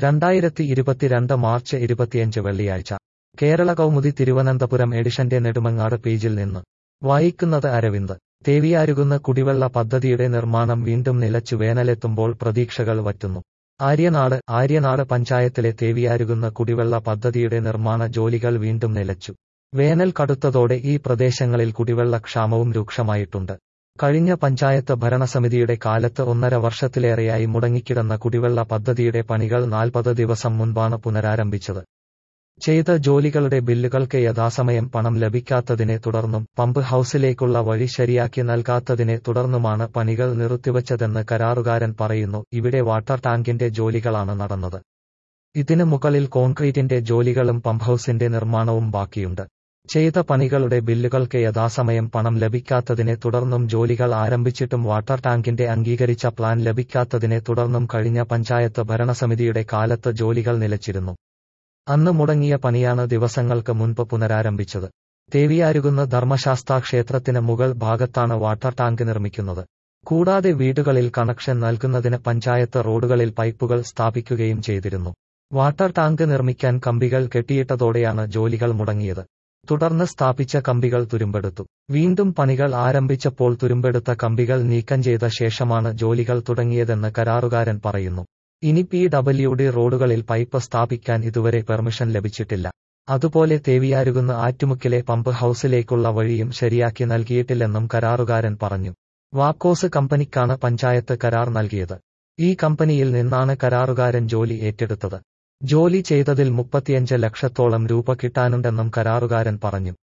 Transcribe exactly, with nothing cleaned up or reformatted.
രണ്ടായിരത്തി ഇരുപത്തിരണ്ട് മാർച്ച് ഇരുപത്തിയഞ്ച് വെള്ളിയാഴ്ച കേരള കൗമുദി തിരുവനന്തപുരം എഡിഷന്റെ നെടുമങ്ങാട് പേജിൽ നിന്ന് വായിക്കുന്നത് അരവിന്ദ്. തേവിയാരുകുന്ന് കുടിവെള്ള പദ്ധതിയുടെ നിർമ്മാണം വീണ്ടും നിലച്ചു. വേനലെത്തുമ്പോൾ പ്രതീക്ഷകൾ വറ്റുന്നു. ആര്യനാട് ആര്യനാട് പഞ്ചായത്തിലെ തേവിയാരുകുന്ന് കുടിവെള്ള പദ്ധതിയുടെ നിർമ്മാണ ജോലികൾ വീണ്ടും നിലച്ചു. വേനൽ കടുത്തതോടെ ഈ പ്രദേശങ്ങളിൽ കുടിവെള്ളക്ഷാമവും രൂക്ഷമായിട്ടുണ്ട്. കഴിഞ്ഞ പഞ്ചായത്ത് ഭരണസമിതിയുടെ കാലത്ത് ഒന്നര വർഷത്തിലേറെയായി മുടങ്ങിക്കിടന്ന കുടിവെള്ള പദ്ധതിയുടെ പണികൾ നാൽപ്പത് ദിവസം മുൻപാണ് പുനരാരംഭിച്ചത്. ചെയ്ത ജോലികളുടെ ബില്ലുകൾക്ക് യഥാസമയം പണം ലഭിക്കാത്തതിനെ തുടർന്നും പമ്പ് ഹൌസിലേക്കുള്ള വഴി ശരിയാക്കി നൽകാത്തതിനെ തുടർന്നുമാണ് പണികൾ നിർത്തിവച്ചതെന്ന് കരാറുകാരൻ പറയുന്നു. ഇവിടെ വാട്ടർ ടാങ്കിന്റെ ജോലികളാണ് നടന്നത്. ഇതിന് മുകളിൽ കോൺക്രീറ്റിന്റെ ജോലികളും പമ്പ് ഹൌസിന്റെ നിർമ്മാണവും ബാക്കിയുണ്ട്. ചെയ്ത പണികളുടെ ബില്ലുകൾക്ക് യഥാസമയം പണം ലഭിക്കാത്തതിനെ തുടർന്നും ജോലികൾ ആരംഭിച്ചിട്ടും വാട്ടർ ടാങ്കിന്റെ അംഗീകരിച്ച പ്ലാൻ ലഭിക്കാത്തതിനെ തുടർന്നും കഴിഞ്ഞ പഞ്ചായത്ത് ഭരണസമിതിയുടെ കാലത്ത് ജോലികൾ നിലച്ചിരുന്നു. അന്ന് മുടങ്ങിയ പണിയാണ് ദിവസങ്ങൾക്ക് മുൻപ് പുനരാരംഭിച്ചത്. തേവിയാരുകുന്ന് ധർമ്മശാസ്താ ക്ഷേത്രത്തിന് മുകൾ ഭാഗത്താണ് വാട്ടർ ടാങ്ക് നിർമ്മിക്കുന്നത്. കൂടാതെ വീടുകളിൽ കണക്ഷൻ നൽകുന്നതിന് പഞ്ചായത്ത് റോഡുകളിൽ പൈപ്പുകൾ സ്ഥാപിക്കുകയും ചെയ്തിരുന്നു. വാട്ടർ ടാങ്ക് നിർമ്മിക്കാൻ കമ്പികൾ കെട്ടിയിട്ടതോടെയാണ് ജോലികൾ മുടങ്ങിയത്. തുടർന്ന് സ്ഥാപിച്ച കമ്പികൾ തുരുമ്പെടുത്തു. വീണ്ടും പണികൾ ആരംഭിച്ചപ്പോൾ തുരുമ്പെടുത്ത കമ്പികൾ നീക്കം ചെയ്ത ശേഷമാണ് ജോലികൾ തുടങ്ങിയതെന്ന് കരാറുകാരൻ പറയുന്നു. ഇനി പി ഡബ്ല്യു ഡി റോഡുകളിൽ പൈപ്പ് സ്ഥാപിക്കാൻ ഇതുവരെ പെർമിഷൻ ലഭിച്ചിട്ടില്ല. അതുപോലെ തേവിയാരുകുന്ന് ആറ്റുമുക്കിലെ പമ്പ് ഹൌസിലേക്കുള്ള വഴിയും ശരിയാക്കി നൽകിയിട്ടില്ലെന്നും കരാറുകാരൻ പറഞ്ഞു. വാപ്കോസ് കമ്പനിക്കാണ് പഞ്ചായത്ത് കരാർ നൽകിയത്. ഈ കമ്പനിയിൽ നിന്നാണ് കരാറുകാരൻ ജോലി ഏറ്റെടുത്തത്. ജോലി ചെയ്തതിൽ മുപ്പത്തിയഞ്ച് ലക്ഷത്തോളം രൂപ കിട്ടാനുണ്ടെന്നും കരാറുകാരൻ പറഞ്ഞു.